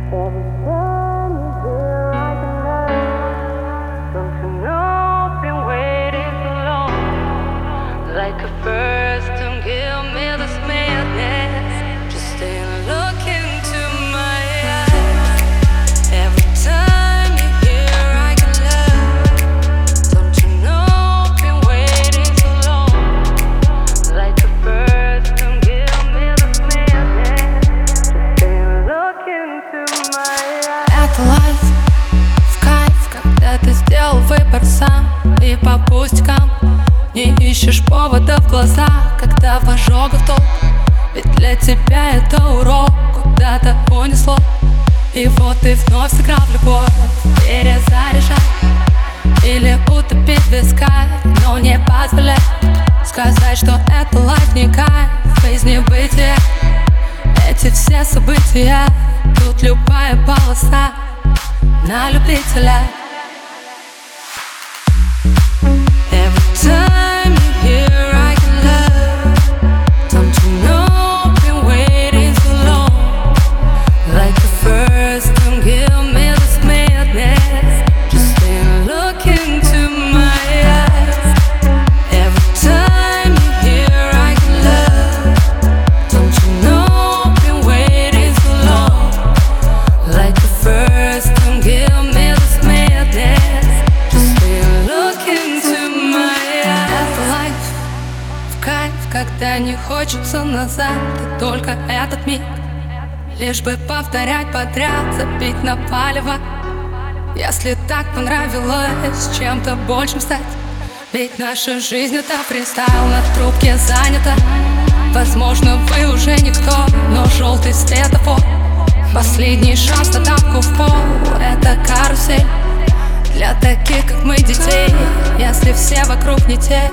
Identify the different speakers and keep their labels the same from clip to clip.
Speaker 1: Like a first, don't give me this madness. Just stay and look into my eyes. Every time you hear I can love, don't you know I've been waiting so long. Like a first, don't give me this madness. Just stay and look into my eyes.
Speaker 2: Это лайф, в кайф, когда ты сделал выбор сам. И по пустякам не ищешь повода в глазах, когда в ожогах толк. Ведь для тебя это урок, куда-то унесло. И вот ты вновь сыграл в любовь, перезаряжай или утопить в висках. Но не позволяй сказать, что это лайф не кайф из небытия. Эти все события, тут любая полоса на любителя.
Speaker 1: Time you hear I can love, don't you know I've been waiting so long. Like the first, don't give me this madness. Just stay and look into my eyes. Every time you hear I can love, don't you know I've been waiting so long. Like the first, don't give me this madness. Just stay and look into my
Speaker 2: кайф, когда не хочется назад, и только этот миг, лишь бы повторять подряд, забить на палево. Если так понравилось чем-то большим стать, ведь наша жизнь это фристайл, на трубке занята. Возможно, вы уже никто, но желтый светофор, последний шанс на тапку в пол. Это карусель для таких, как мы, детей. Если все вокруг не те,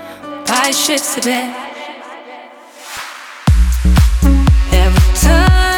Speaker 2: поищи в себе.
Speaker 1: Every time